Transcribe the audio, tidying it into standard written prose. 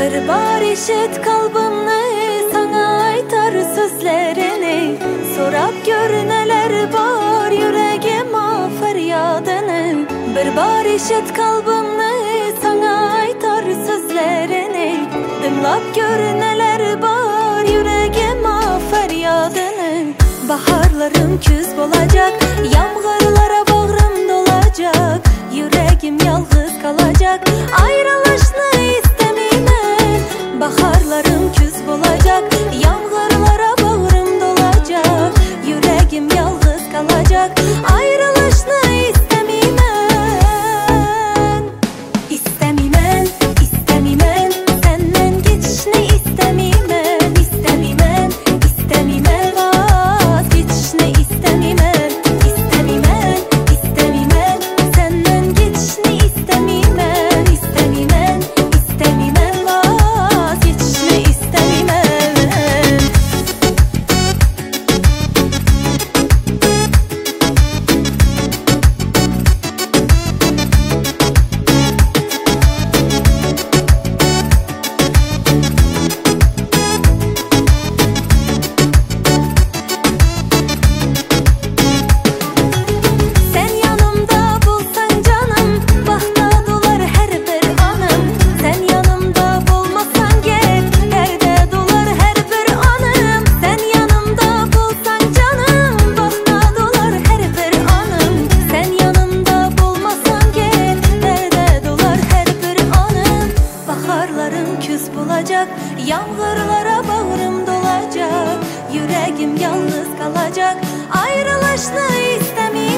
Bir bar işit kalbimni, sana aytar sözlerini. Sorap gör neler var yüreğime feryadını. Bir bar işit kalbimni, sana aytar sözlerini. Dinlap gör neler var yüreğime feryadını. Baharlarım küz olacak, yağmurlara bağrım dolacak. Yüreğim yalnız kalacak, ayrılışını istemeyim. Baharlarım küz olacak, yağmurlara bağrım dolacak. Yüreğim yalnız kalacak, ayrılışını istemeyim. İstemeyim, istemeyim, senden geçişini istemeyim. İstemeyim, istemeyim, vazgeçişini istemeyim. İstemeyim, istemeyim, senden geçişini istemeyim. İstemeyim, istemeyim, vazgeçişini istemeyim. Sen yanımda bulsan canım, bakta dolar her bir anım. Sen yanımda bulmasan gel, derde dolar her bir anım. Sen yanımda bulsan canım, bakta dolar her bir anım. Sen yanımda bulmasan gel, derde dolar her bir anım. Baharlarım küs bulacak, yağmurlara bağrım dolacak. Yüreğim yalnız kalacak, ayrılışını istemeyim.